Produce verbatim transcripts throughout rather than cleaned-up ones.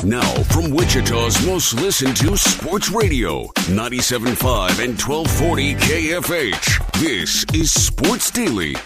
Now, from Wichita's most listened to sports radio, ninety-seven point five and twelve forty K F H. This is Sports Daily.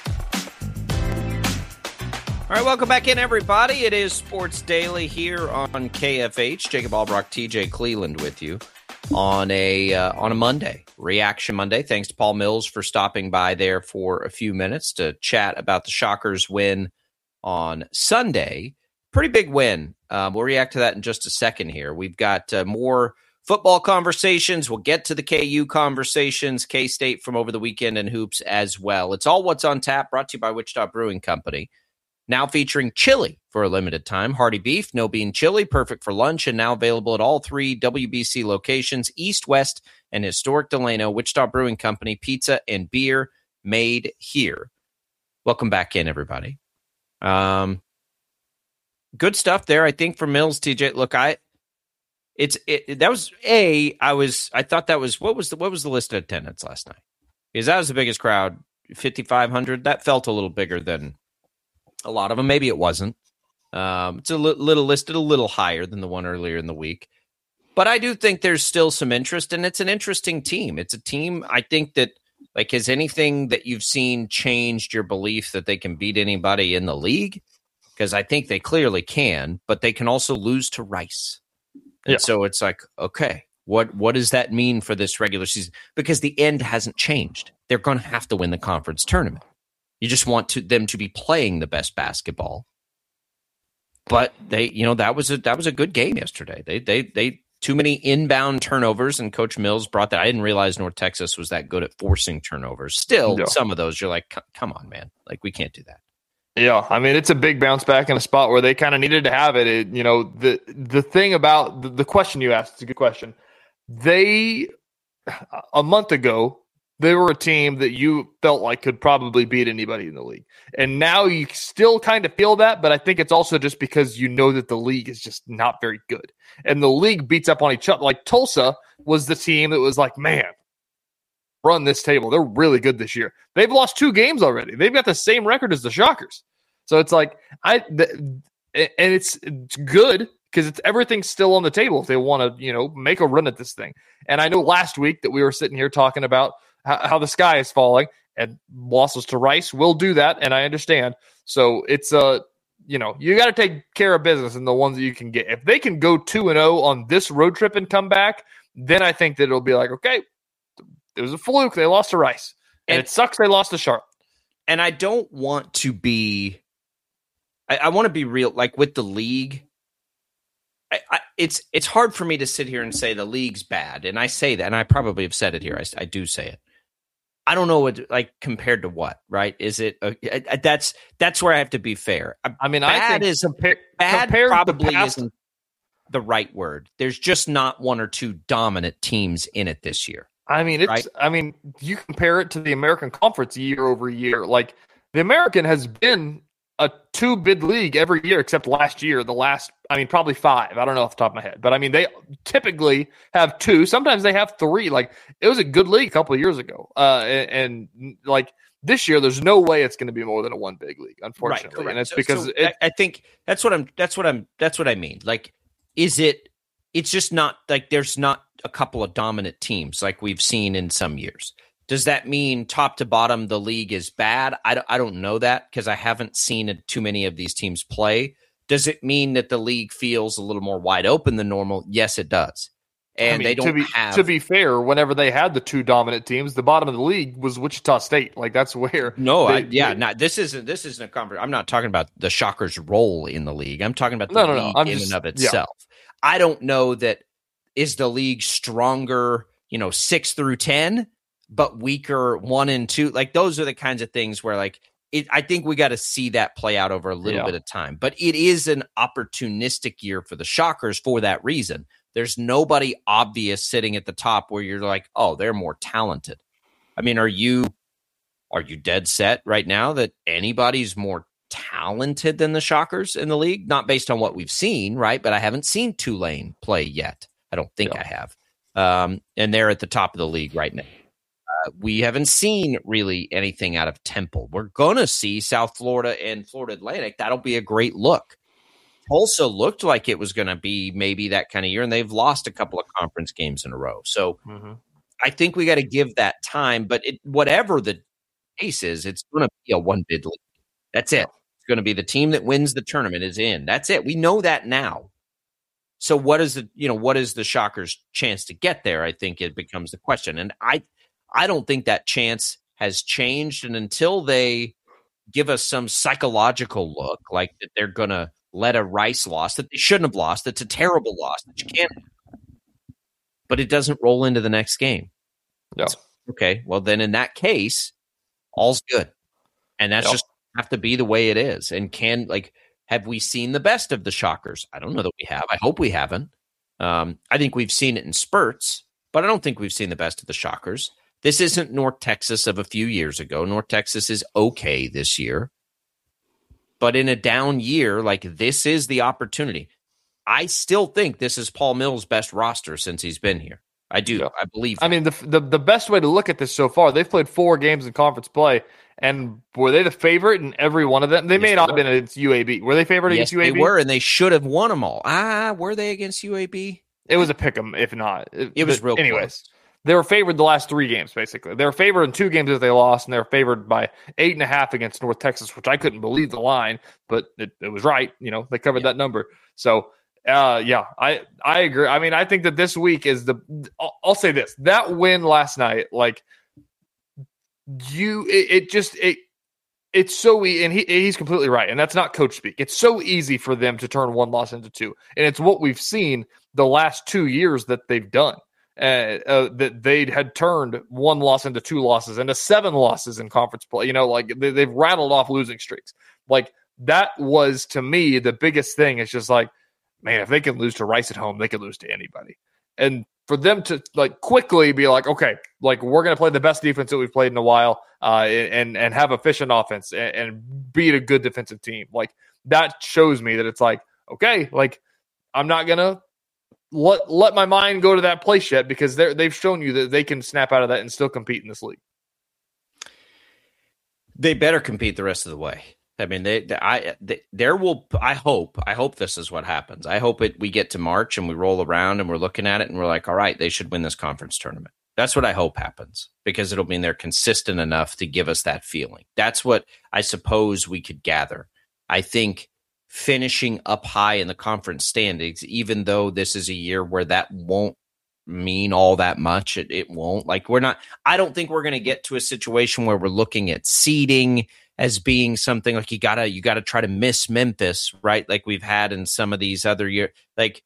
All right, welcome back in, everybody. It is Sports Daily here on K F H. Jacob Albrock, T J Cleveland with you on a uh, on a Monday, Reaction Monday. Thanks to Paul Mills for stopping by there for a few minutes to chat about the Shockers' win on Sunday. Pretty big win. Um, we'll react to that in just a second here. We've got uh, more football conversations. We'll get to the K U conversations, K-State from over the weekend, and hoops as well. It's all what's on tap, brought to you by Wichita Brewing Company. Now featuring chili for a limited time. Hearty beef, no bean chili, perfect for lunch, and now available at all three W B C locations, East, West, and historic Delano. Wichita Brewing Company, pizza and beer made here. Welcome back in, everybody. Um, good stuff there, I think, from Mills, T J. Look, I, it's it, that was a. I was I thought that was what was the what was the listed attendance last night? Because that was the biggest crowd, fifty-five hundred. That felt a little bigger than a lot of them. Maybe it wasn't. Um, it's a li- little listed a little higher than the one earlier in the week. But I do think there's still some interest, and it's an interesting team. It's a team, I think that, like, has anything that you've seen changed your belief that they can beat anybody in the league? Because I think they clearly can, but they can also lose to Rice. And yeah. So it's like, okay, what what does that mean for this regular season? Because the end hasn't changed. They're going to have to win the conference tournament. You just want to, them to be playing the best basketball. But they, you know, that was a that was a good game yesterday. They they they too many inbound turnovers, and Coach Mills brought that. I didn't realize North Texas was that good at forcing turnovers. Still, yeah. Some of those you're like, come on, man, like we can't do that. Yeah, I mean, it's a big bounce back in a spot where they kind of needed to have it. it. You know, the the thing about the, the question you asked is a good question. They a month ago. They were a team that you felt like could probably beat anybody in the league. And now you still kind of feel that, but I think it's also just because you know that the league is just not very good. And the league beats up on each other. Like Tulsa was the team that was like, man, run this table. They're really good this year. They've lost two games already. They've got the same record as the Shockers. So it's like, I, the, and it's, it's good because it's everything's still on the table if they want to, you know, make a run at this thing. And I know last week that we were sitting here talking about how the sky is falling, and losses to Rice will do that, and I understand. So it's uh, you know, you got to take care of business in the ones that you can get. If they can go two and zero on this road trip and come back, then I think that it'll be like, okay, it was a fluke. They lost to Rice, and, and it sucks they lost to Charlotte. And I don't want to be, I, I want to be real. Like with the league, I, I, it's it's hard for me to sit here and say the league's bad, and I say that, and I probably have said it here. I, I do say it. I don't know what, like, compared to what, right? Is it a, a, that's that's where I have to be fair. I mean, bad I think is compa- bad probably isn't the right word. There's just not one or two dominant teams in it this year. I mean, it's. Right? I mean, you compare it to the American Conference year over year. Like the American has been a two-bid league every year except last year. The last, I mean, probably five. I don't know off the top of my head, but I mean, they typically have two. Sometimes they have three. Like it was a good league a couple of years ago, uh, and, and like this year, there's no way it's going to be more than a one big league, unfortunately. Right, and it's so, because so it, I think that's what I'm. That's what I'm. That's what I mean. Like, is it? It's just not like there's not a couple of dominant teams like we've seen in some years. Does that mean top to bottom the league is bad? I don't, I don't know that because I haven't seen it, too many of these teams play. Does it mean that the league feels a little more wide open than normal? Yes, it does. And I mean, they don't to be, have... To be fair, whenever they had the two dominant teams, the bottom of the league was Wichita State. Like, that's where... No, they, I, yeah, they, not, this isn't this isn't a conference. I'm not talking about the Shockers' role in the league. I'm talking about the no, no, league no, in just, and of itself. Yeah. I don't know that... Is the league stronger, you know, six through ten? But weaker one and two, like those are the kinds of things where, like, it, I think we got to see that play out over a little yeah. bit of time. But it is an opportunistic year for the Shockers for that reason. There's nobody obvious sitting at the top where you're like, oh, they're more talented. I mean, are you are you dead set right now that anybody's more talented than the Shockers in the league? Not based on what we've seen, right? But I haven't seen Tulane play yet. I don't think yeah. I have. Um, and they're at the top of the league right now. Uh, we haven't seen really anything out of Temple. We're going to see South Florida and Florida Atlantic. That'll be a great look. Tulsa looked like it was going to be maybe that kind of year, and they've lost a couple of conference games in a row. So mm-hmm. I think we got to give that time. But it, whatever the case is, it's going to be a one bid league. That's it. It's going to be the team that wins the tournament is in. That's it. We know that now. So what is the you know what is the Shockers' chance to get there? I think it becomes the question, and I I don't think that chance has changed. And until they give us some psychological look like that, they're going to let a Rice loss that they shouldn't have lost. That's a terrible loss that you can't. But it doesn't roll into the next game. Yeah. Okay. Well, then in that case, all's good, and that's yep. just have to be the way it is. And can like. Have we seen the best of the Shockers? I don't know that we have. I hope we haven't. Um, I think we've seen it in spurts, but I don't think we've seen the best of the Shockers. This isn't North Texas of a few years ago. North Texas is okay this year. But in a down year, like this is the opportunity. I still think this is Paul Mills' best roster since he's been here. I do. Yeah. I believe that. I mean, the, the the best way to look at this so far, they've played four games in conference play. And were they the favorite in every one of them? They yes, may not have been against U A B. Were they favored yes, against U A B? They were, and they should have won them all. Ah, were they against U A B? It was a pick 'em, if not. It, it was real Anyways, close. They were favored the last three games, basically. They were favored in two games that they lost, and they were favored by eight and a half against North Texas, which I couldn't believe the line, but it, it was right. You know, they covered yeah. that number. So, uh, yeah, I, I agree. I mean, I think that this week is the I'll, – I'll say this. That win last night, like, you – it, it just – it. It's so easy, and he, he's completely right, and that's not coach speak. It's so easy for them to turn one loss into two, and it's what we've seen the last two years that they've done, uh, uh, that they had turned one loss into two losses, into seven losses in conference play. You know, like they, they've rattled off losing streaks. Like that was, to me, the biggest thing. It's just like, man, if they can lose to Rice at home, they can lose to anybody. And for them to like quickly be like, okay, like we're going to play the best defense that we've played in a while, uh, and and have efficient offense and, and beat a good defensive team. Like that shows me that it's like, okay, like I'm not going to let let my mind go to that place yet because they they've shown you that they can snap out of that and still compete in this league. They better compete the rest of the way. I mean, they, they I, they, there will. I hope. I hope this is what happens. I hope it. We get to March and we roll around and we're looking at it and we're like, all right, they should win this conference tournament. That's what I hope happens because it'll mean they're consistent enough to give us that feeling. That's what I suppose we could gather. I think finishing up high in the conference standings, even though this is a year where that won't mean all that much, it, it won't. Like we're not. I don't think we're going to get to a situation where we're looking at seeding as being something like you gotta you gotta try to miss Memphis, right? Like we've had in some of these other years. Like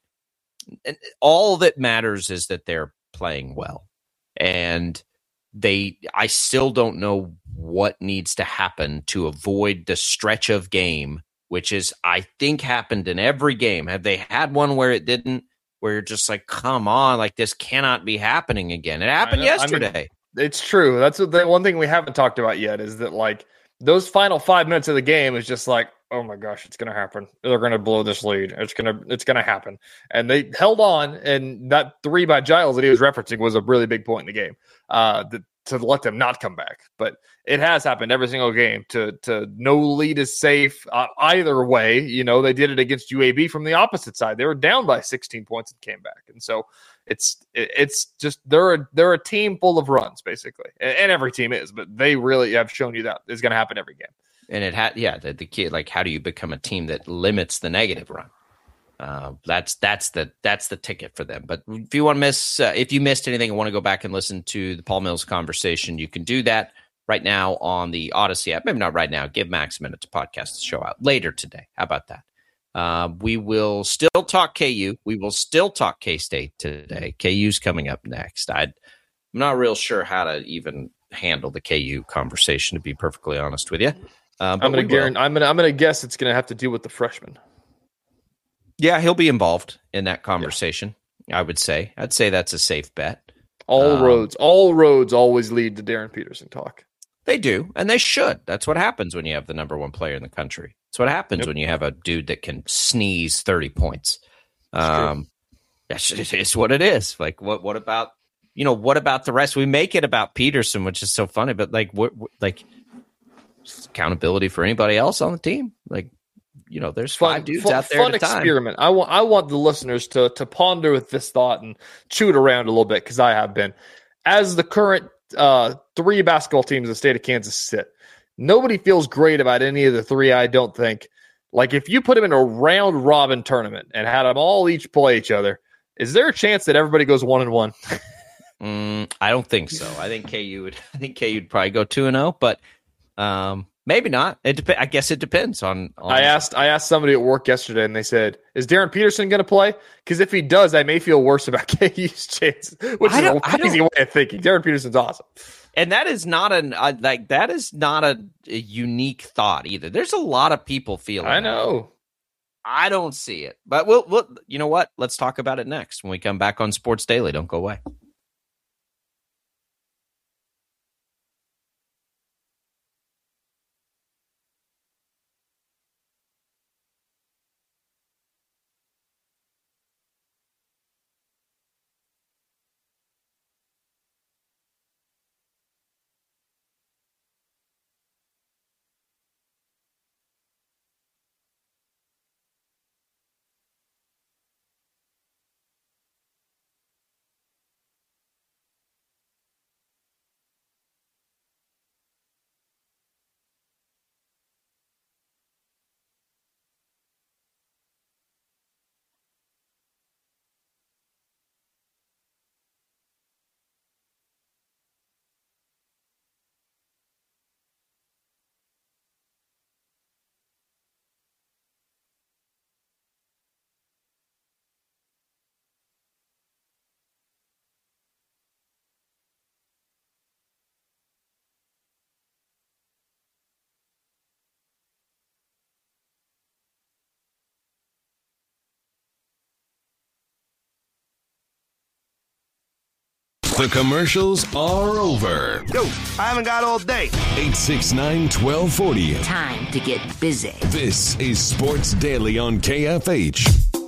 all that matters is that they're playing well, and they. I still don't know what needs to happen to avoid the stretch of game, which is I think happened in every game. Have they had one where it didn't? Where you're just like, come on, like this cannot be happening again. It happened yesterday. I mean, it's true. That's the one thing we haven't talked about yet is that like. Those final five minutes of the game is just like, oh my gosh, it's going to happen. They're going to blow this lead. It's going to, it's going to happen. And they held on. And that three by Giles that he was referencing was a really big point in the game uh, that, to let them not come back. But it has happened every single game to, to no lead is safe uh, either way. You know, they did it against U A B from the opposite side. They were down by sixteen points and came back. And so it's, it, it's just, they're a, they're a team full of runs basically. And, and every team is, but they really have shown you that is going to happen every game. And it had, yeah, the, the key, like, how do you become a team that limits the negative run? Uh, that's that's the that's the ticket for them. But if you want to miss, uh, if you missed anything and want to go back and listen to the Paul Mills conversation, you can do that right now on the Odyssey app. Maybe not right now. Give Max a minute to podcast the show out later today. How about that? Uh, we will still talk K U. We will still talk K-State today. K U's coming up next. I'd, I'm not real sure how to even handle the K U conversation, to be perfectly honest with you. Uh, I'm going to guarantee. I'm going to. I'm going to guess it's going to have to do with the freshman. Yeah, he'll be involved in that conversation. Yeah. I would say. I'd say that's a safe bet. All um, roads, all roads, always lead to Darren Peterson talk. They do, and they should. That's what happens when you have the number one player in the country. That's what happens yep. when you have a dude that can sneeze thirty points. Um, that's it's what it is. Like, what? What about you know? What about the rest? We make it about Peterson, which is so funny, but like, what? Like, accountability for anybody else on the team, like. you know, there's fun, five dudes fun, out there fun at a time. experiment. I want I want the listeners to to ponder with this thought and chew it around a little bit, because I have been. As the current uh, three basketball teams in the state of Kansas sit, nobody feels great about any of the three, I don't think. Like, if you put them in a round robin tournament and had them all each play each other, is there a chance that everybody goes one and one? mm, I don't think so. I think K U would. I think K U would probably go two and zero, but um, maybe not. It dep- I guess it depends on, on. I asked. I asked somebody at work yesterday, and they said, "Is Darren Peterson going to play? Because if he does, I may feel worse about K U's chances." Which is a crazy way of thinking. Darren Peterson's awesome. And that is not an uh, like that is not a, a unique thought either. There's a lot of people feeling. I know. That. I don't see it, but we'll, we'll. You know what? Let's talk about it next when we come back on Sports Daily. Don't go away. The commercials are over. Yo, I haven't got all day. eight six nine, one two four zero. Time to get busy. This is Sports Daily on K F H.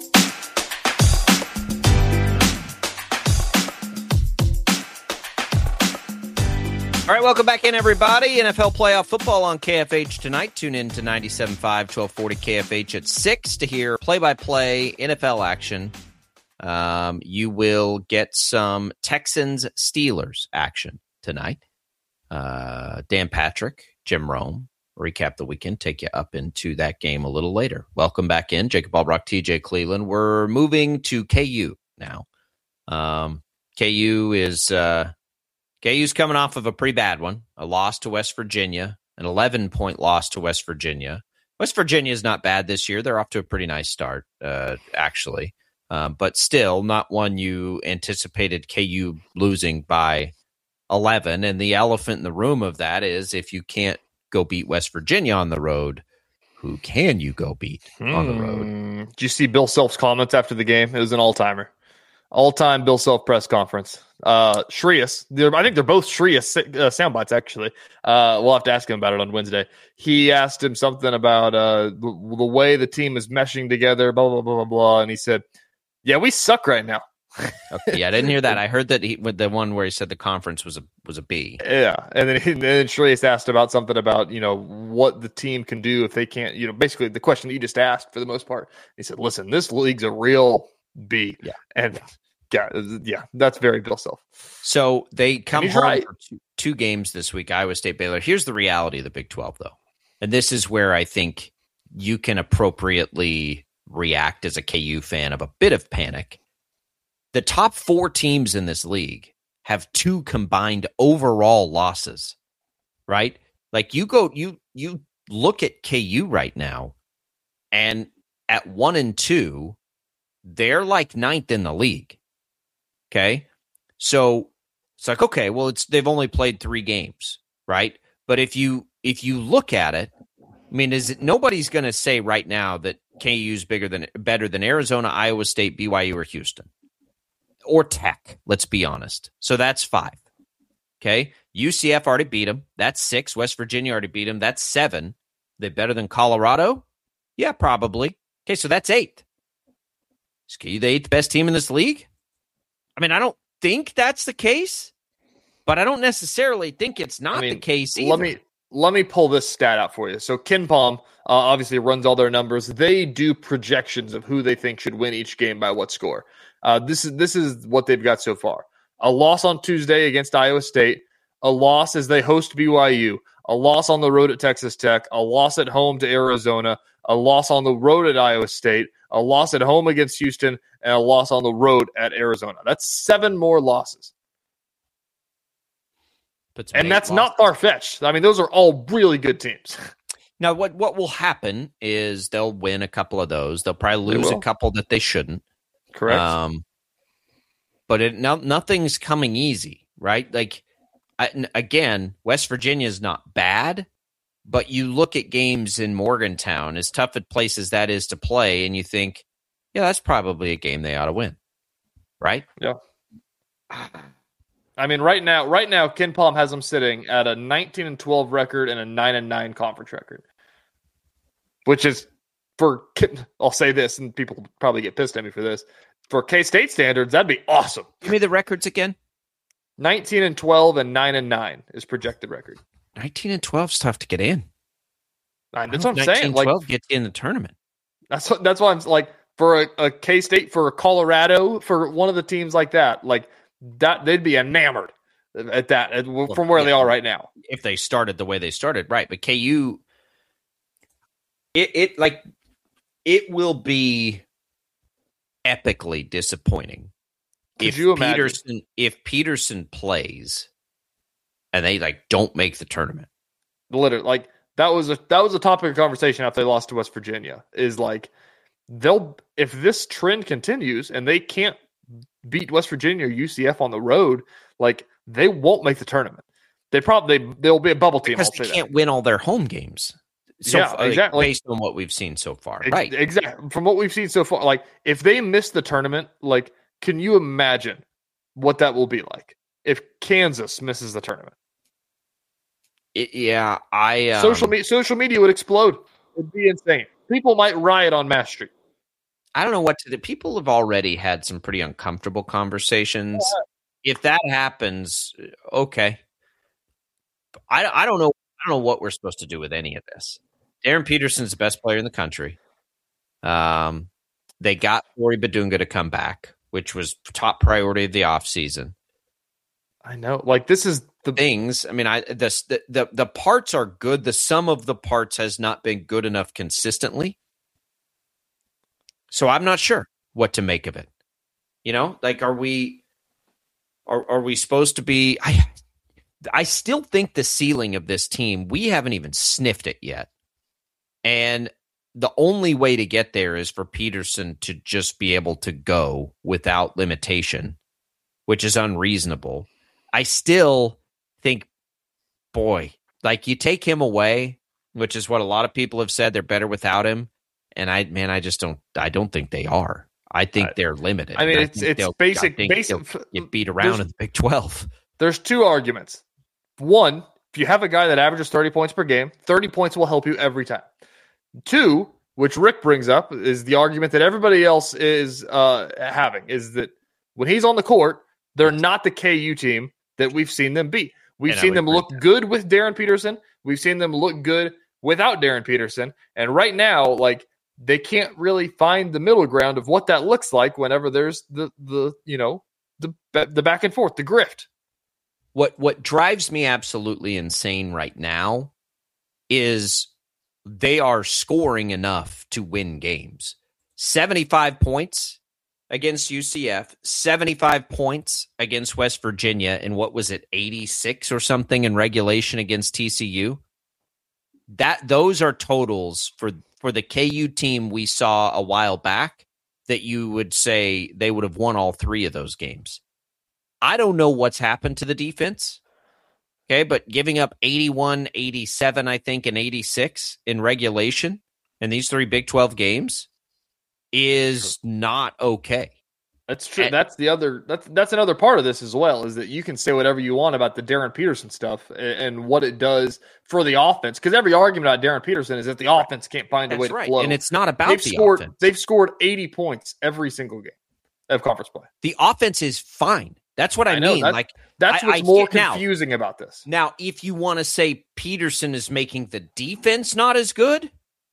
All right, welcome back in, everybody. N F L playoff football on K F H tonight. Tune in to ninety-seven point five, twelve forty K F H at six to hear play-by-play N F L action. Um, you will get some Texans-Steelers action tonight. Uh, Dan Patrick, Jim Rome, recap the weekend, take you up into that game a little later. Welcome back in. Jacob Albrock, T J Cleveland. We're moving to K U now. Um, K U is uh, K U's coming off of a pretty bad one, a loss to West Virginia, an eleven-point loss to West Virginia. West Virginia is not bad this year. They're off to a pretty nice start, uh, actually. Um, but still not one you anticipated K U losing by eleven. And the elephant in the room of that is, if you can't go beat West Virginia on the road, who can you go beat hmm. on the road? Did you see Bill Self's comments after the game? It was an all-timer. All-time Bill Self press conference. Uh, Shreus, I think they're both Shreus uh, sound bites, actually. Uh, we'll have to ask him about it on Wednesday. He asked him something about uh, the, the way the team is meshing together, blah, blah, blah, blah, blah. And he said, yeah, we suck right now. Okay, yeah, I didn't hear that. I heard that he, with the one where he said the conference was a was a B. Yeah, and then and then Shreus asked about something about, you know, what the team can do if they can't, you know, basically the question that you just asked for the most part. He said, "Listen, this league's a real B." Yeah, and yeah, yeah, that's very Bill Self. So they come home right. for two, two games this week. Iowa State, Baylor. Here's the reality of the Big twelve, though, and this is where I think you can appropriately react as a K U fan of a bit of panic. The top four teams in this league have two combined overall losses, right? Like you go, you you look at K U right now, and at one and two, they're like ninth in the league. Okay, so it's like, okay, well, it's they've only played three games, right? But if you if you look at it, I mean, is it nobody's going to say right now that K U's bigger than better than Arizona, Iowa State, B Y U, or Houston, or Tech? Let's be honest. So that's five. Okay, U C F already beat them. That's six. West Virginia already beat them. That's seven. They better than Colorado? Yeah, probably. Okay, so that's eight. Is K U the eighth best team in this league? I mean, I don't think that's the case, but I don't necessarily think it's not I mean, the case either. Let me let me pull this stat out for you. So KenPom uh, obviously runs all their numbers. They do projections of who they think should win each game by what score. Uh, this is this is what they've got so far. A loss on Tuesday against Iowa State, a loss as they host B Y U, a loss on the road at Texas Tech, a loss at home to Arizona, a loss on the road at Iowa State, a loss at home against Houston, and a loss on the road at Arizona. That's seven more losses. And that's losses. Not far-fetched. I mean, those are all really good teams. Now, what, what will happen is they'll win a couple of those. They'll probably lose a couple that they shouldn't. Correct. Um, but it, no, nothing's coming easy, right? Like, I, again, West Virginia is not bad, but you look at games in Morgantown, as tough a place as that is to play, and you think, yeah, that's probably a game they ought to win, right? Yeah. I mean, right now, right now, KenPom has them sitting at a nineteen and twelve record and a nine and nine conference record, which is for. I'll say this, and people probably get pissed at me for this. For K-State standards, that'd be awesome. Give me the records again. nineteen and twelve and nine and nine is projected record. nineteen and twelve is tough to get in. That's what I'm saying. Like, twelve gets in the tournament. That's what, that's why I'm like for a, a K-State, for a Colorado, for one of the teams like that, like. That they'd be enamored at that at, from where yeah, they are right now. If they started the way they started, right? But K U, it it like it will be epically disappointing. Could if you imagine? Peterson if Peterson plays and they like don't make the tournament? Literally, like that was a that was a topic of conversation after they lost to West Virginia. Is like they'll if this trend continues and they can't beat West Virginia or U C F on the road, like they won't make the tournament. They probably they, they'll be a bubble team because they can't that. win all their home games. So yeah, far, exactly. Like, based on what we've seen so far, Ex- right? Exactly. From what we've seen so far, like if they miss the tournament, like can you imagine what that will be like if Kansas misses the tournament? It, yeah, I um, social media social media would explode. It'd be insane. People might riot on Mass Street. I don't know what to do. People have already had some pretty uncomfortable conversations. Yeah. If that happens, okay. I, I don't know. I don't know what we're supposed to do with any of this. Darren Peterson's the best player in the country. Um, they got Flory Badunga to come back, which was top priority of the offseason. I know. Like this is the things. I mean, I the, the the the parts are good. The sum of the parts has not been good enough consistently. So I'm not sure what to make of it. You know, like, are we, are, are we supposed to be, I, I still think the ceiling of this team, we haven't even sniffed it yet. And the only way to get there is for Peterson to just be able to go without limitation, which is unreasonable. I still think, boy, like you take him away, which is what a lot of people have said, they're better without him. And I, man, I just don't. I don't think they are. I think they're limited. I mean, it's I it's basic. I think basic. Get beat around in the Big twelve. There's two arguments. One, if you have a guy that averages thirty points per game, thirty points will help you every time. Two, which Rick brings up, is the argument that everybody else is uh, having, is that when he's on the court, they're not the K U team that we've seen them be. We've and seen them look that. good with Darren Peterson. We've seen them look good without Darren Peterson. And right now, like, they can't really find the middle ground of what that looks like whenever there's the, the you know, the the back and forth, the grift. What what drives me absolutely insane right now is they are scoring enough to win games. seventy-five points against U C F, seventy-five points against West Virginia, and what was it, eighty-six or something in regulation against T C U? That those are totals for for the K U team we saw a while back that you would say they would have won all three of those games. I don't know what's happened to the defense. Okay, but giving up eighty-one, eighty-seven, I think, and eighty-six in regulation in these three Big twelve games is not okay. That's true. And that's the other. That's that's another part of this as well. Is that you can say whatever you want about the Darren Peterson stuff and, and what it does for the offense. Because every argument about Darren Peterson is that the offense can't find a that's way to right. flow. And it's not about they've the scored, offense. They've scored eighty points every single game of conference play. The offense is fine. That's what I, I know, mean. that, like that's I, what's I more now, confusing about this. Now, if you want to say Peterson is making the defense not as good,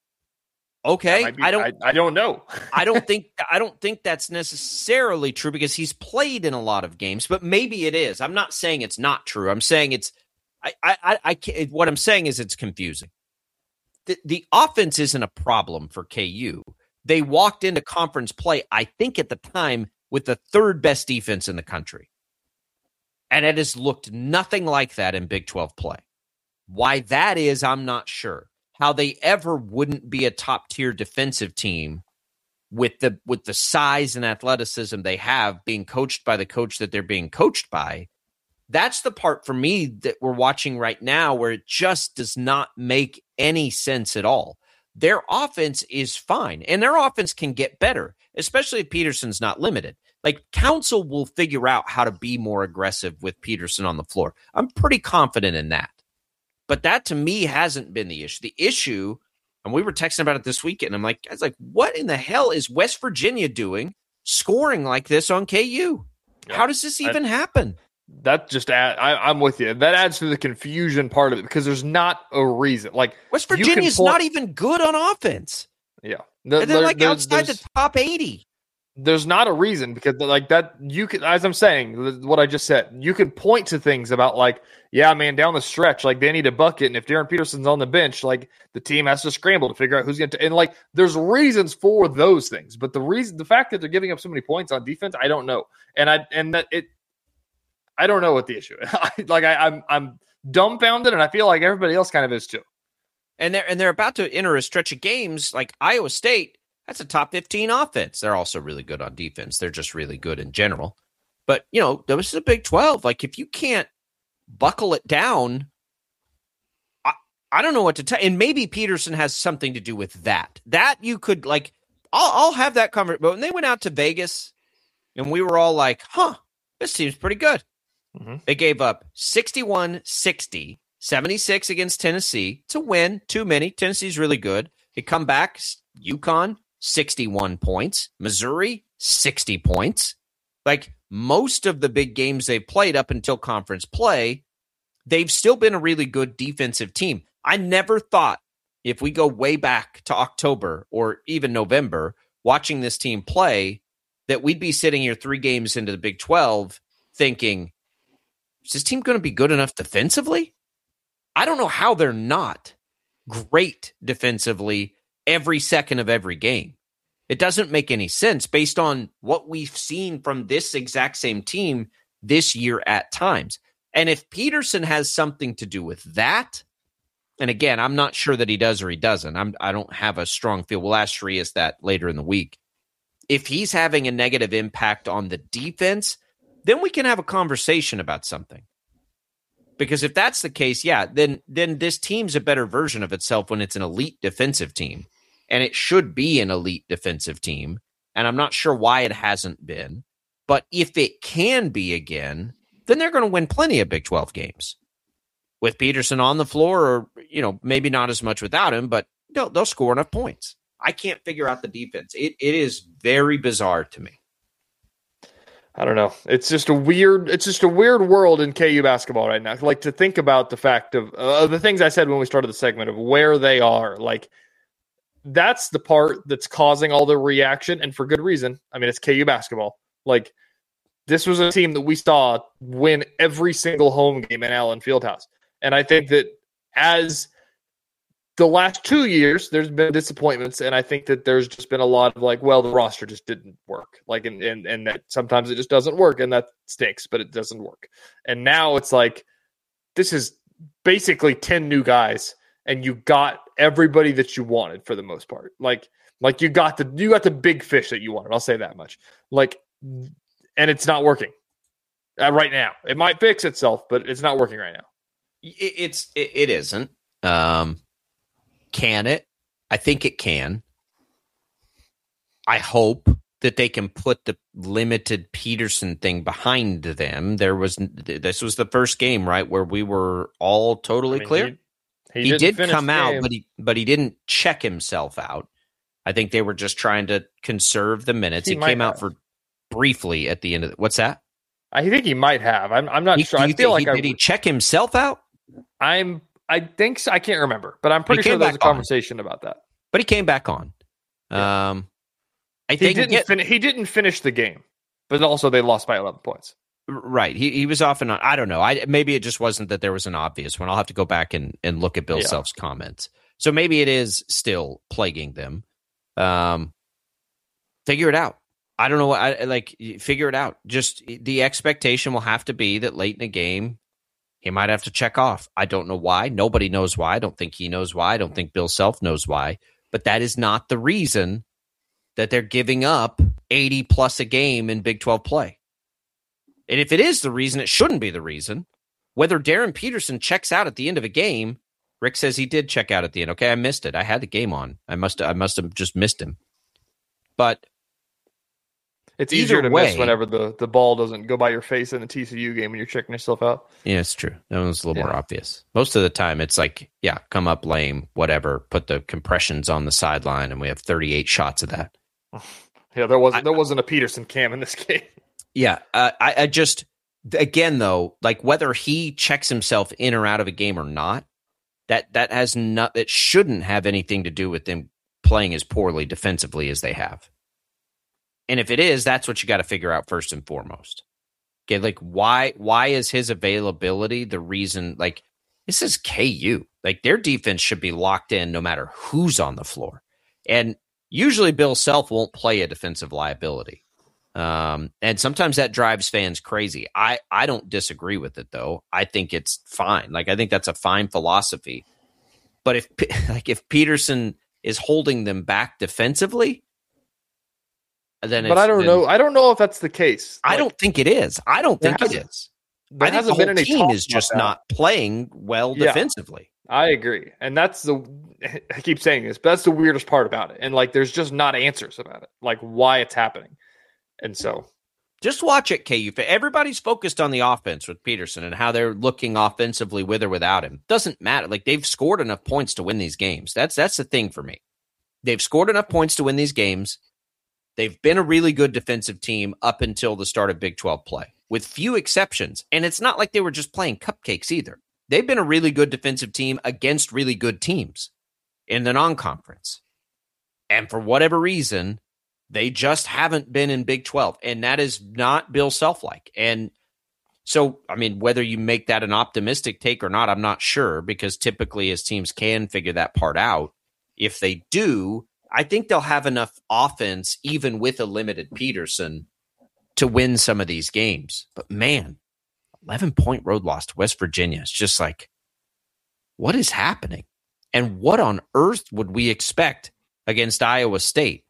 okay, be, I don't. I, I don't know. I don't think. I don't think that's necessarily true because he's played in a lot of games. But maybe it is. I'm not saying it's not true. I'm saying it's. I. I. I. I can't, what I'm saying is it's confusing. The, the offense isn't a problem for K U. They walked into conference play, I think, at the time with the third best defense in the country, and it has looked nothing like that in Big twelve play. Why that is, I'm not sure. How they ever wouldn't be a top-tier defensive team with the with the size and athleticism they have, being coached by the coach that they're being coached by. That's the part for me that we're watching right now where it just does not make any sense at all. Their offense is fine, and their offense can get better, especially if Peterson's not limited. Like, Council will figure out how to be more aggressive with Peterson on the floor. I'm pretty confident in that. But that, to me, hasn't been the issue. The issue, and we were texting about it this weekend, I'm like, I was like, what in the hell is West Virginia doing scoring like this on K U? Yeah, how does this even I, happen? That just add, I, I'm with you. That adds to the confusion part of it because there's not a reason. Like, West Virginia's point, not even good on offense. Yeah, they're, they're like there, outside the top eighty. There's not a reason because like that you can, as I'm saying, what I just said, you can point to things about like, yeah, man, down the stretch, like they need a bucket, and if Darren Peterson's on the bench, like the team has to scramble to figure out who's going to. And like, there's reasons for those things, but the reason, the fact that they're giving up so many points on defense, I don't know, and I and that it, I don't know what the issue is. like I, I'm I'm dumbfounded, and I feel like everybody else kind of is too. And they're and they're about to enter a stretch of games like Iowa State. That's a top fifteen offense. They're also really good on defense. They're just really good in general. But, you know, this is a Big twelve. Like, if you can't buckle it down, I, I don't know what to tell. And maybe Peterson has something to do with that. That you could, like, I'll, I'll have that conversation. But when they went out to Vegas and we were all like, huh, this team's pretty good. Mm-hmm. They gave up sixty-one sixty, seventy-six against Tennessee. It's a win, too many. Tennessee's really good. They come back, UConn, sixty-one points. Missouri, sixty points. Like, most of the big games they've played up until conference play, they've still been a really good defensive team. I never thought, if we go way back to October or even November, watching this team play, that we'd be sitting here three games into the Big twelve thinking, is this team going to be good enough defensively? I don't know how they're not great defensively every second of every game. It doesn't make any sense based on what we've seen from this exact same team this year at times. And if Peterson has something to do with that, and again, I'm not sure that he does or he doesn't. I'm, I don't have a strong feel. We'll ask Sharius that later in the week. If he's having a negative impact on the defense, then we can have a conversation about something. Because if that's the case, yeah, then then this team's a better version of itself when it's an elite defensive team. And it should be an elite defensive team. And I'm not sure why it hasn't been. But if it can be again, then they're going to win plenty of Big twelve games. With Peterson on the floor, or, you know, maybe not as much without him, but they'll, they'll score enough points. I can't figure out the defense. It It is very bizarre to me. I don't know. It's just a weird, it's just a weird world in K U basketball right now. Like, to think about the fact of uh, the things I said when we started the segment of where they are, like, that's the part that's causing all the reaction, and for good reason. I mean, it's K U basketball. Like, this was a team that we saw win every single home game in Allen Fieldhouse. And I think that as the last two years, there's been disappointments, and I think that there's just been a lot of like, well, the roster just didn't work. Like, and, and, and that sometimes it just doesn't work, and that stinks, but it doesn't work. And now it's like, this is basically ten new guys, and you got everybody that you wanted for the most part. Like, like you got the you got the big fish that you wanted. I'll say that much. Like, and it's not working uh, right now. It might fix itself, but it's not working right now. It, it's it, it isn't. Um, can it? I think it can. I hope that they can put the limited Peterson thing behind them. There was this was the first game, right, where we were all totally I mean, clear. He, he, he did come out, but he but he didn't check himself out. I think they were just trying to conserve the minutes. He, he came have. out for briefly at the end of the, what's that? I think he might have. I'm, I'm not he, sure. I feel think, like he, I, did he check himself out? I'm. I think so. I can't remember, but I'm pretty sure there was a conversation on. about that. But he came back on. Yeah. Um, I he think didn't. get, fin- he didn't finish the game, but also they lost by eleven points. Right. He he was off and on. I don't know. I maybe it just wasn't that there was an obvious one. I'll have to go back and, and look at Bill yeah. Self's comments. So maybe it is still plaguing them. Um, figure it out. I don't know what I like. Figure it out. Just the expectation will have to be that late in the game, he might have to check off. I don't know why. Nobody knows why. I don't think he knows why. I don't think Bill Self knows why. But that is not the reason that they're giving up eighty plus a game in Big twelve play. And if it is the reason, it shouldn't be the reason. Whether Darren Peterson checks out at the end of a game, Rick says he did check out at the end. Okay, I missed it. I had the game on. I must I must have just missed him. But it's easier to way, miss whenever the, the ball doesn't go by your face in the T C U game when you're checking yourself out. Yeah, it's true. That one's a little yeah. more obvious. Most of the time, it's like, yeah, come up lame, whatever. Put the compressions on the sideline, and we have thirty-eight shots of that. Yeah, there wasn't I, there wasn't a Peterson cam in this game. Yeah, uh, I, I just again though, like whether he checks himself in or out of a game or not, that that has not. It shouldn't have anything to do with them playing as poorly defensively as they have. And if it is, that's what you got to figure out first and foremost. Okay, like why why is his availability the reason? Like this is K U. Like their defense should be locked in no matter who's on the floor. And usually Bill Self won't play a defensive liability. Um, and sometimes that drives fans crazy. I, I don't disagree with it though. I think it's fine. Like I think that's a fine philosophy. But if like if Peterson is holding them back defensively, then but I don't then, know. I don't know if that's the case. I like, don't think it is. I don't think it is. I think the whole team is just not playing well yeah, defensively. I agree, and that's the. I keep saying this, but that's the weirdest part about it. And like, there's just not answers about it, like why it's happening. And so, just watch it, K U. Everybody's focused on the offense with Peterson and how they're looking offensively with or without him. Doesn't matter. Like they've scored enough points to win these games. That's that's the thing for me. They've scored enough points to win these games. They've been a really good defensive team up until the start of Big twelve play, with few exceptions. And it's not like they were just playing cupcakes either. They've been a really good defensive team against really good teams in the non-conference. And for whatever reason, they just haven't been in Big twelve. And that is not Bill Self-like. And so, I mean, whether you make that an optimistic take or not, I'm not sure, because typically his teams can figure that part out. If they do, I think they'll have enough offense, even with a limited Peterson, to win some of these games. But man, eleven-point road loss to West Virginia. It's just like, what is happening? And what on earth would we expect against Iowa State?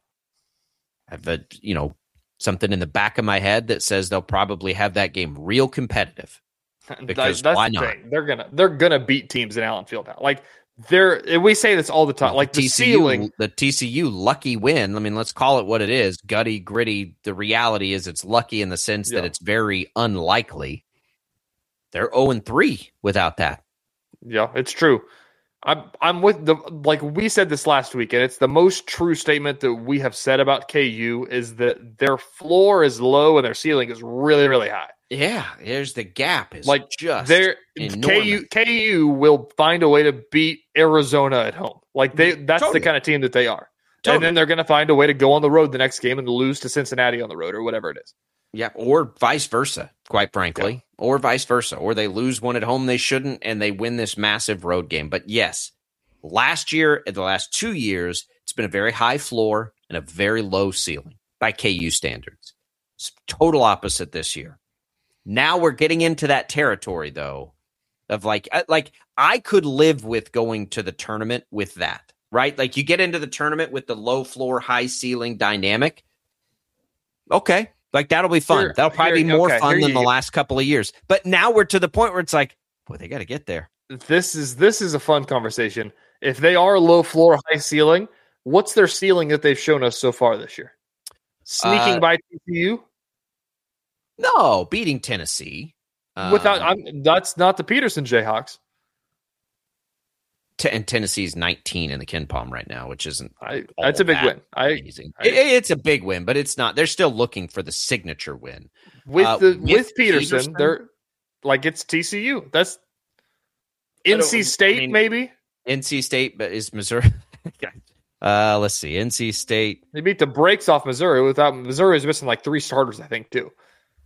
I have a, you know, something in the back of my head that says they'll probably have that game real competitive. Because that's why the not? Thing. They're gonna they're gonna beat teams in Allen Fieldhouse. Like they're we say this all the time. Like the, the T C U, ceiling, the T C U lucky win. I mean, let's call it what it is: gutty, gritty. The reality is, it's lucky in the sense yeah. that it's very unlikely. They're zero and three without that. Yeah, it's true. I'm I'm with the like we said this last week, and it's the most true statement that we have said about K U is that their floor is low and their ceiling is really, really high. Yeah, there's the gap. Is like just there. K U K U will find a way to beat Arizona at home. Like they, that's totally. the kind of team that they are. Totally. And then they're going to find a way to go on the road the next game and lose to Cincinnati on the road or whatever it is. Yeah, or vice versa, quite frankly, yeah. or vice versa. Or they lose one at home they shouldn't, and they win this massive road game. But yes, last year, and the last two years, it's been a very high floor and a very low ceiling by K U standards. It's total opposite this year. Now we're getting into that territory, though, of like, like I could live with going to the tournament with that, right? Like you get into the tournament with the low floor, high ceiling dynamic. Okay. Like, that'll be fun. Here, That'll probably here, be more okay, fun than the go. last couple of years. But now we're to the point where it's like, boy, they got to get there. This is this is a fun conversation. If they are low floor, high ceiling, what's their ceiling that they've shown us so far this year? Sneaking uh, by T C U? No, beating Tennessee. Without, um, I'm, that's not the Peterson Jayhawks. T- and Tennessee's nineteen in the Ken Palm right now, which isn't. I, that's a big that win. I, amazing. I, it, it's a big win, but it's not. They're still looking for the signature win. with uh, the with, with Peterson, Peterson, they're like it's T C U. That's N C State, I mean, maybe. N C State, but is Missouri? uh, let's see. N C State. They beat the brakes off Missouri. Without Missouri was missing like three starters, I think, too.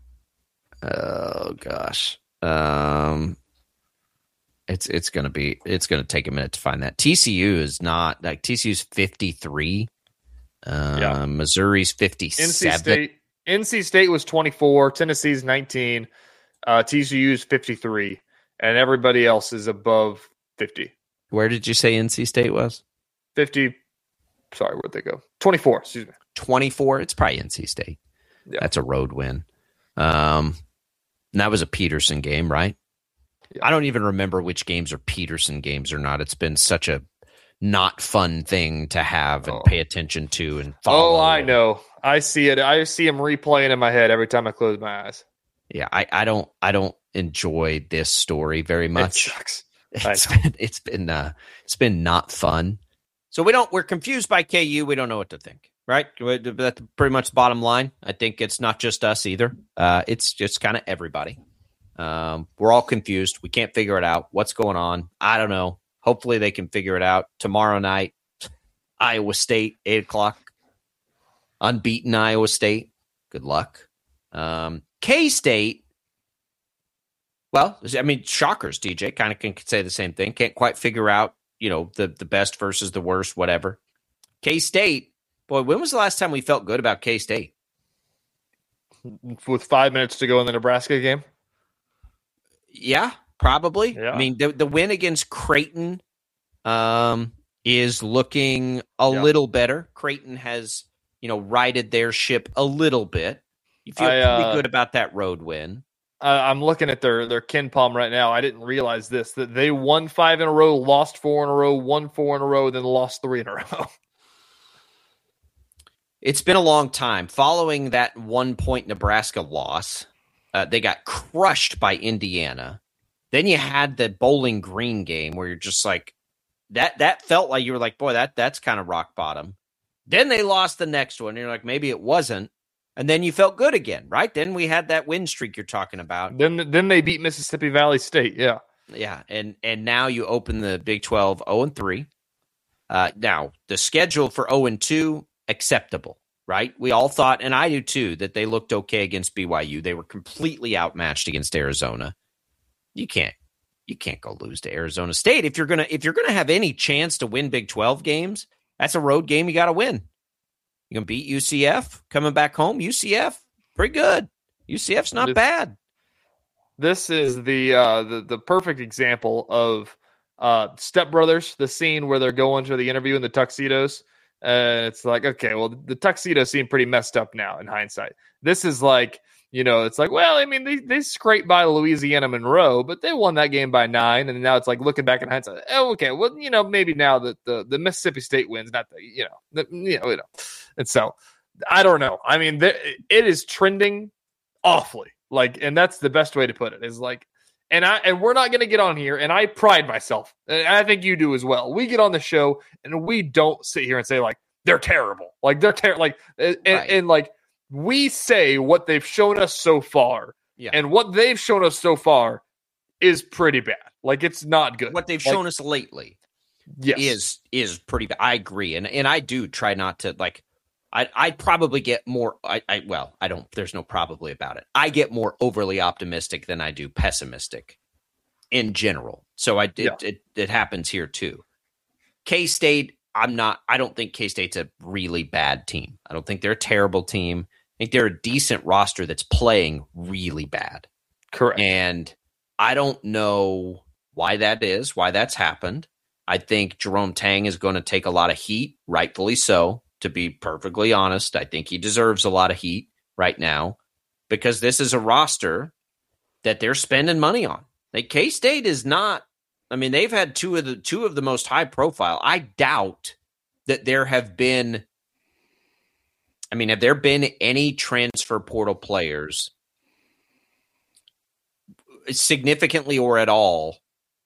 Oh gosh. Um, it's it's gonna be it's gonna take a minute to find that. T C U is not like T C U's fifty-three. Um, yeah. Missouri's fifty-seven. N C State. N C State was twenty-four. Tennessee's nineteen. Uh, T C U's fifty-three, and everybody else is above fifty. Where did you say N C State was? fifty. Sorry, where'd they go? twenty-four. Excuse me. twenty-four. It's probably N C State. Yeah. That's a road win. Um, and that was a Peterson game, right? Yeah. I don't even remember which games are Peterson games or not. It's been such a not fun thing to have and oh. pay attention to and follow. Oh, I know. I see it. I see him replaying in my head every time I close my eyes. Yeah, I, I don't I don't enjoy this story very much. It sucks. It's been it's been uh, it's been not fun. So we don't we're confused by K U. We don't know what to think. Right? That's pretty much the bottom line. I think it's not just us either. Uh, it's just kind of everybody. Um, we're all confused. We can't figure it out. What's going on? I don't know. Hopefully they can figure it out tomorrow night. Iowa State, eight o'clock. Unbeaten Iowa State. Good luck. Um, K-State. Well, I mean, shockers, D J. Kind of can say the same thing. Can't quite figure out, you know, the, the best versus the worst, whatever. K-State. Boy, when was the last time we felt good about K-State? With five minutes to go in the Nebraska game? Yeah, probably. Yeah. I mean, the, the win against Creighton um, is looking a yeah. little better. Creighton has, you know, righted their ship a little bit. You feel I, pretty uh, good about that road win. I, I'm looking at their, their Ken Palm right now. I didn't realize this, that they won five in a row, lost four in a row, won four in a row, then lost three in a row. It's been a long time. Following that one-point Nebraska loss, uh, they got crushed by Indiana. Then you had the Bowling Green game where you're just like, that That felt like you were like, boy, that that's kind of rock bottom. Then they lost the next one. And you're like, maybe it wasn't. And then you felt good again, right? Then we had that win streak you're talking about. Then then they beat Mississippi Valley State, yeah. Yeah, and and now you open the Big twelve oh and three. Uh, now, the schedule for oh and two, acceptable, right? We all thought, and I do too, that they looked okay against B Y U. They were completely outmatched against Arizona. You can't you can't go lose to Arizona State. If you're gonna if you're gonna have any chance to win Big twelve games, that's a road game you gotta win. You can beat U C F coming back home. U C F, pretty good. U C F's not this, bad. This is the uh, the the perfect example of uh, Step Brothers, the scene where they're going to the interview in the tuxedos. And uh, it's like, okay, well, the tuxedos seem pretty messed up now in hindsight. This is like, you know, it's like, well, I mean, they, they scraped by Louisiana Monroe, but they won that game by nine. And now it's like looking back in hindsight, oh, okay, well, you know, maybe now that the, the Mississippi State wins, not the, you know, the, you know, you know. And so I don't know. I mean, th- it is trending awfully. Like, and that's the best way to put it is like, and I, and we're not going to get on here. And I pride myself. And I think you do as well. We get on the show and we don't sit here and say like, they're terrible. Like they're terrible. Like, and, right. and like we say what they've shown us so far. Yeah. And what they've shown us so far is pretty bad. Like it's not good. What they've like, shown us lately yes. is, is pretty bad. I agree. And, and I do try not to like, I, I'd probably get more, I, I, well, I don't, there's no probably about it. I get more overly optimistic than I do pessimistic in general. So I it, yeah. it, it happens here too. K-State, I'm not, I don't think K-State's a really bad team. I don't think they're a terrible team. I think they're a decent roster that's playing really bad. Correct. And I don't know why that is, why that's happened. I think Jerome Tang is going to take a lot of heat, rightfully so. To be perfectly honest, I think he deserves a lot of heat right now because this is a roster that they're spending money on. Like K-State is not, I mean, they've had two of the two of the most high profile. I doubt that there have been, I mean, have there been any transfer portal players significantly or at all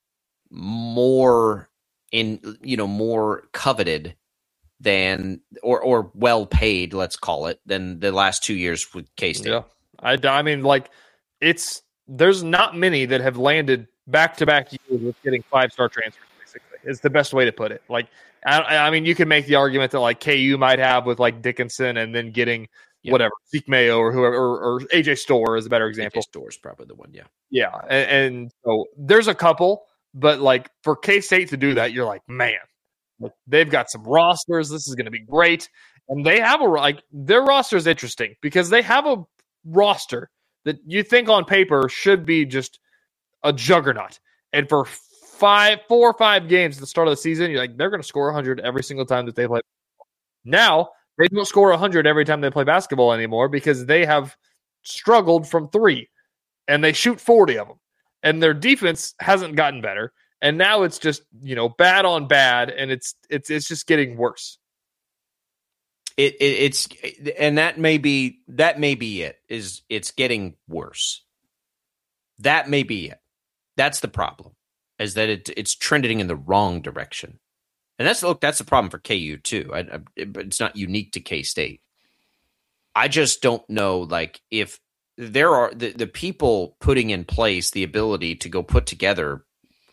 more in, you know, more coveted than or or well paid, let's call it, than the last two years with K-State. Yeah, I, I mean, like, it's there's not many that have landed back-to-back years with getting five-star transfers, basically. It's the best way to put it. Like, I, I mean, you can make the argument that, like, K U might have with, like, Dickinson and then getting yeah. whatever, Zeke Mayo or whoever, or, or A J Storr is a better example. A J Storr is probably the one, yeah. Yeah, and, and so there's a couple, but, like, for K-State to do that, you're like, man, like, they've got some rosters. This is going to be great. And they have a, like, their roster is interesting because they have a roster that you think on paper should be just a juggernaut. And for five, four or five games at the start of the season, you're like, they're going to score one hundred every single time that they play. Now, they don't score one hundred every time they play basketball anymore because they have struggled from three, and they shoot forty of them. And their defense hasn't gotten better. And now it's just, you know, bad on bad, and it's it's it's just getting worse. It, it it's and that may be that may be it is it's getting worse. That may be it. That's the problem, is that it it's trending in the wrong direction, and that's look that's the problem for K U too. I, I, but it's not unique to K-State. I just don't know, like, if there are the, the people putting in place the ability to go put together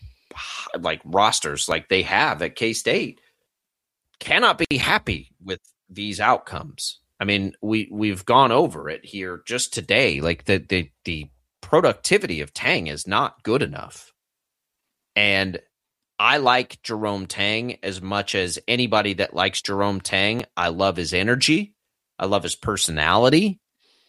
like rosters like they have at K-State cannot be happy with these outcomes. I mean, we we've gone over it here just today. Like the the the productivity of Tang is not good enough. And I like Jerome Tang as much as anybody that likes Jerome Tang. I love his energy. I love his personality.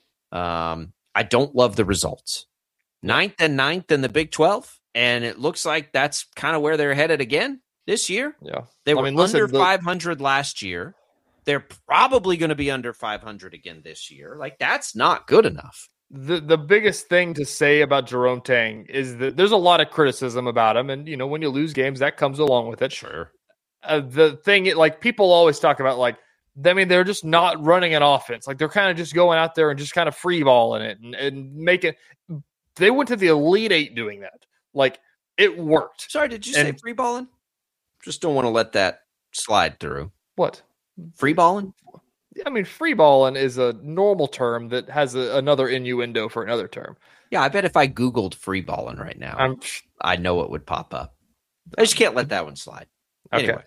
Um, I don't love the results. Ninth and ninth in the Big twelve, and it looks like that's kind of where they're headed again this year. Yeah, they were I mean, listen, under the- five hundred last year. They're probably going to be under five hundred again this year. Like, that's not good enough. The the biggest thing to say about Jerome Tang is that there's a lot of criticism about him. And, you know, when you lose games, that comes along with it. Sure. Uh, the thing, like, people always talk about, like, I mean, they're just not running an offense. Like, they're kind of just going out there and just kind of free balling it and, and making – they went to the Elite Eight doing that. Like, it worked. Sorry, did you and, say free balling? Just don't want to let that slide through. What? Free balling? I mean, free balling is a normal term that has a, another innuendo for another term. Yeah, I bet if I Googled free balling right now, I'm, I know it would pop up. I just can't let that one slide. Okay. Anyway.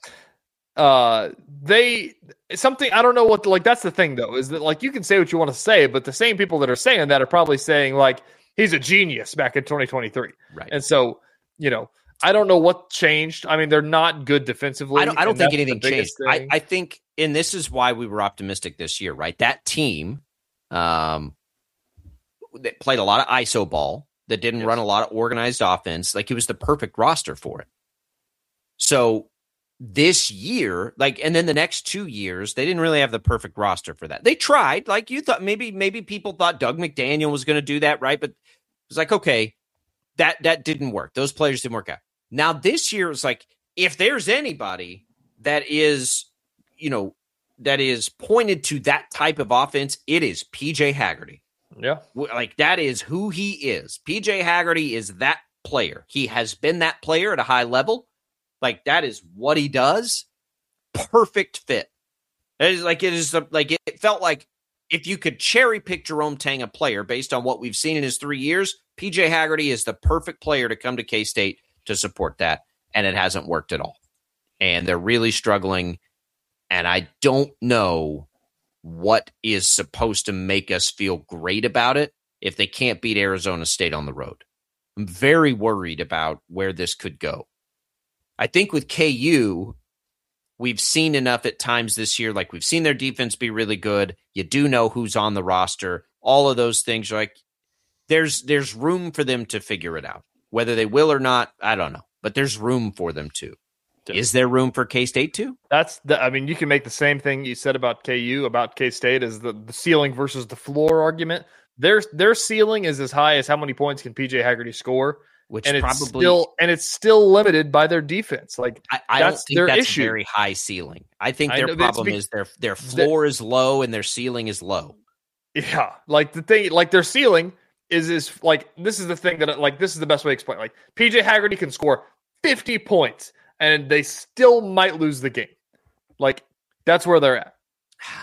Uh, they something I don't know what the, like. That's the thing, though, is that, like, you can say what you want to say, but the same people that are saying that are probably saying, like, he's a genius back in twenty twenty-three, right? And so, you know, I don't know what changed. I mean, they're not good defensively. I don't, I don't think anything changed. I, I think, and this is why we were optimistic this year, right? That team um, that played a lot of I S O ball, that didn't yes. run a lot of organized offense. Like, it was the perfect roster for it. So this year, like, and then the next two years, they didn't really have the perfect roster for that. They tried, like you thought, maybe, maybe people thought Doug McDaniel was going to do that, right? But it was like, okay, that, that didn't work. Those players didn't work out. Now this year it's like, if there's anybody that is, you know, that is pointed to that type of offense, it is P J Haggerty. Yeah. Like, that is who he is. P J Haggerty is that player. He has been that player at a high level. Like, that is what he does. Perfect fit. It is like, it is like, it felt like if you could cherry pick Jerome Tang, a player, based on what we've seen in his three years, P J Haggerty is the perfect player to come to K-State to support that. And it hasn't worked at all. And they're really struggling. And I don't know what is supposed to make us feel great about it if they can't beat Arizona State on the road. I'm very worried about where this could go. I think with K U, we've seen enough at times this year. Like, we've seen their defense be really good. You do know who's on the roster. All of those things are like, there's there's room for them to figure it out. Whether they will or not, I don't know. But there's room for them to. Yeah. Is there room for K-State too? That's the, I mean, you can make the same thing you said about K U, about K-State, as the, the ceiling versus the floor argument. Their their ceiling is as high as how many points can P J Haggerty score, which and probably it's still and it's still limited by their defense. Like, I, I that's don't think their that's issue. a very high ceiling. I think I their know, problem be, is their their floor the, is low and their ceiling is low. Yeah, like the thing, like their ceiling is is like this is the thing that like this is the best way to explain. Like, P J Haggerty can score fifty points and they still might lose the game. Like, that's where they're at.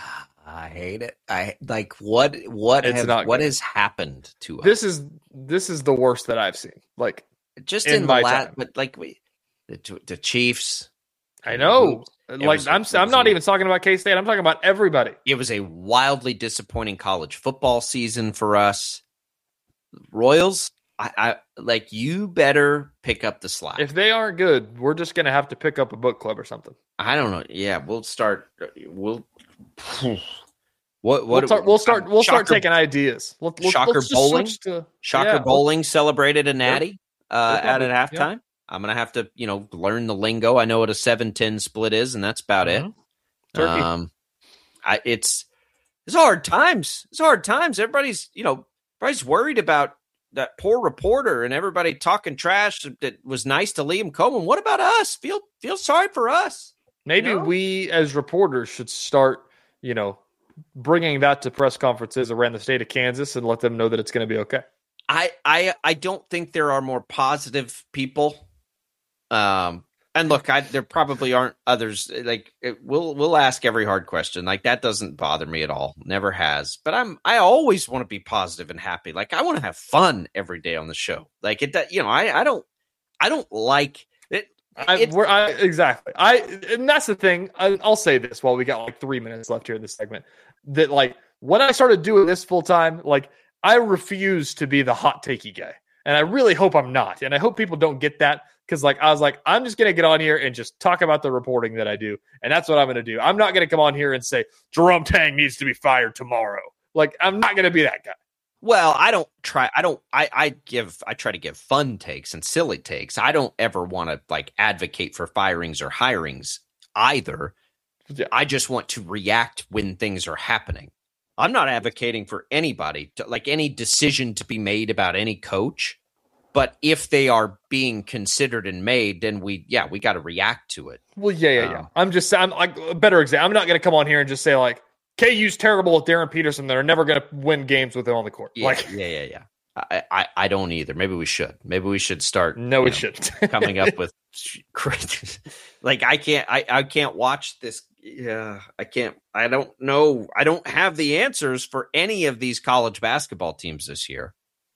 I hate it. I like what what It's have, not what good. has happened to us. This is this is the worst that I've seen. Like just in in, my the last, time. but like we, the, the Chiefs. I know. It Like was- I'm it I'm was not a- even talking about K-State. I'm talking about everybody. It was a wildly disappointing college football season for us. Royals, I, I like you better pick up the slack. If they aren't good, we're just gonna have to pick up a book club or something. I don't know. Yeah, we'll start. We'll. What? What? We'll start. We'll start, we'll start Shocker- taking ideas. We'll, we'll, Shocker let's just bowling? switch To, Shocker yeah, Bowling celebrated a natty uh, They'll out at probably- halftime. I'm gonna have to, you know, learn the lingo. I know what a seven ten split is, and that's about Mhm. it. Turkey. Um, I it's it's hard times. It's hard times. Everybody's, you know, everybody's worried about that poor reporter and everybody talking trash that was nice to Liam Cohen. What about us? Feel feel sorry for us. Maybe No. we as reporters should start, you know, bringing that to press conferences around the state of Kansas and let them know that it's going to be okay. I I I don't think there are more positive people. Um, and look, I, there probably aren't others. Like it, we'll we'll ask every hard question. Like that doesn't bother me at all. Never has. But I'm I always want to be positive and happy. Like I want to have fun every day on the show. Like it, you know, I I don't I don't like it. I, It's- we're, I exactly. I and that's the thing. I, I'll say this while we got like three minutes left here in this segment. That like when I started doing this full time, like I refuse to be the hot takey guy, and I really hope I'm not. And I hope people don't get that because like I was like I'm just gonna get on here and just talk about the reporting that I do, and that's what I'm gonna do. I'm not gonna come on here and say Jerome Tang needs to be fired tomorrow. Like I'm not gonna be that guy. Well, I don't try. I don't. I, I give. I try to give fun takes and silly takes. I don't ever want to like advocate for firings or hirings either. Yeah. I just want to react when things are happening. I'm not advocating for anybody to like any decision to be made about any coach. But if they are being considered and made, then we, yeah, we got to react to it. Well, yeah, yeah, yeah. Um, I'm just, I'm like a better example. I'm not going to come on here and just say like K U's terrible with Darren Peterson. They're never going to win games with him on the court. Yeah, Like, yeah, yeah, yeah. I, I, I don't either. Maybe we should. Maybe we should start. no, you it know, shouldn't. coming up with like I can't. I, I can't watch this. Yeah, I can't. I don't know. I don't have the answers for any of these college basketball teams this year,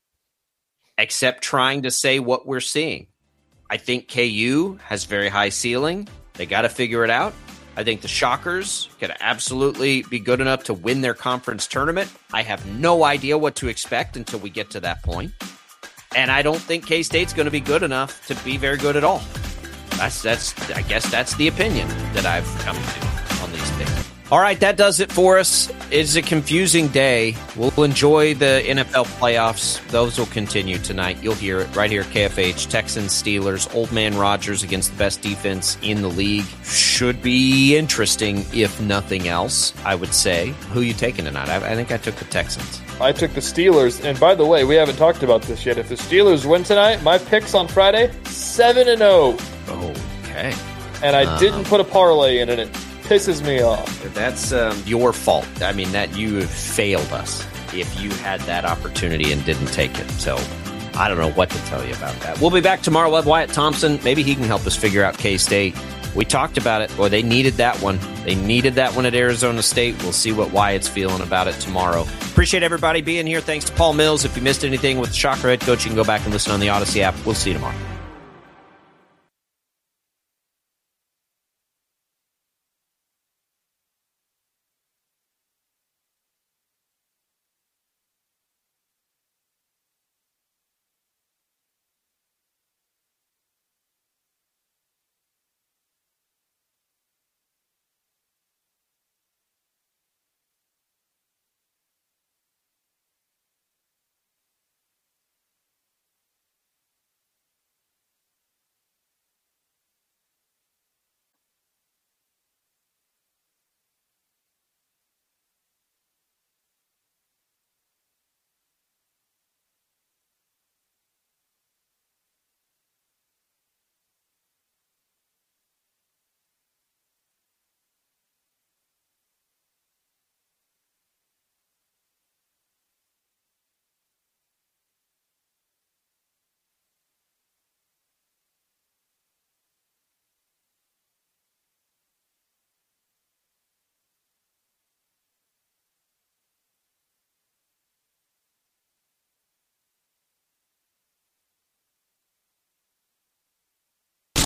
except trying to say what we're seeing. I think K U has very high ceiling. They got to figure it out. I think the Shockers could absolutely be good enough to win their conference tournament. I have no idea what to expect until we get to that point. And I don't think K-State's going to be good enough to be very good at all. That's, that's, I guess that's the opinion that I've come to on these things. All right, that does it for us. It's a confusing day. We'll enjoy the N F L playoffs. Those will continue tonight. You'll hear it right here at K F H. Texans, Steelers, Old Man Rodgers against the best defense in the league. Should be interesting, if nothing else, I would say. Who you taking tonight? I, I think I took the Texans. I took the Steelers. And by the way, we haven't talked about this yet. If the Steelers win tonight, my picks on Friday, seven and oh. Okay. And I Um, didn't put a parlay in it. It pisses me off. That's um, your fault. I mean, that you have failed us if you had that opportunity and didn't take it. So I don't know what to tell you about that. We'll be back tomorrow. We'll have Wyatt Thompson. Maybe he can help us figure out K-State. We talked about it. Boy, they needed that one. They needed that one at Arizona State. We'll see what Wyatt's feeling about it tomorrow. Appreciate everybody being here. Thanks to Paul Mills. If you missed anything with the Shocker head coach, you can go back and listen on the Odyssey app. We'll see you tomorrow.